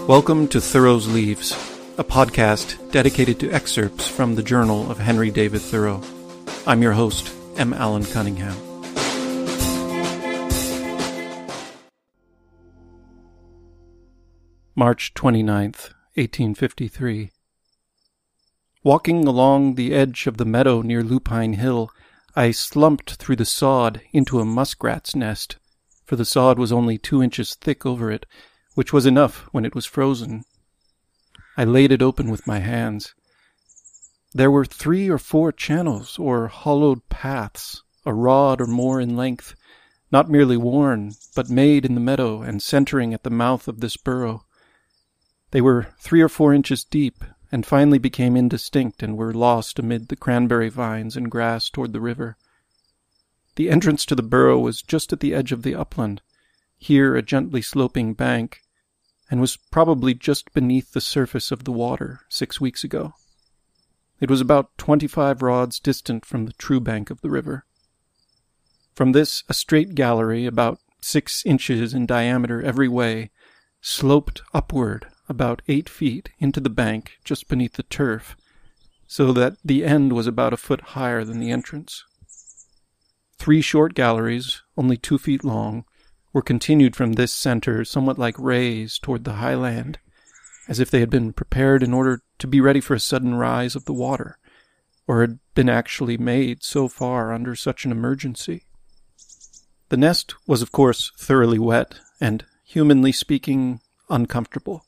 Welcome to Thoreau's Leaves, a podcast dedicated to excerpts from the journal of Henry David Thoreau. I'm your host, M. Allen Cunningham. March 29th, 1853. Walking along the edge of the meadow near Lupine Hill, I slumped through the sod into a muskrat's nest, for the sod was only 2 inches thick over it, which was enough when it was frozen. I laid it open with my hands. There were 3 or 4 channels, or hollowed paths, a rod or more in length, not merely worn, but made in the meadow and centering at the mouth of this burrow. They were 3 or 4 inches deep, and finally became indistinct and were lost amid the cranberry vines and grass toward the river. The entrance to the burrow was just at the edge of the upland, here a gently sloping bank, and was probably just beneath the surface of the water 6 weeks ago. It was about 25 rods distant from the true bank of the river. From this, a straight gallery, about 6 inches in diameter every way, sloped upward about 8 feet into the bank just beneath the turf, so that the end was about a foot higher than the entrance. 3 short galleries, only 2 feet long, were continued from this center somewhat like rays toward the high land, as if they had been prepared in order to be ready for a sudden rise of the water, or had been actually made so far under such an emergency. The nest was, of course, thoroughly wet and, humanly speaking, uncomfortable.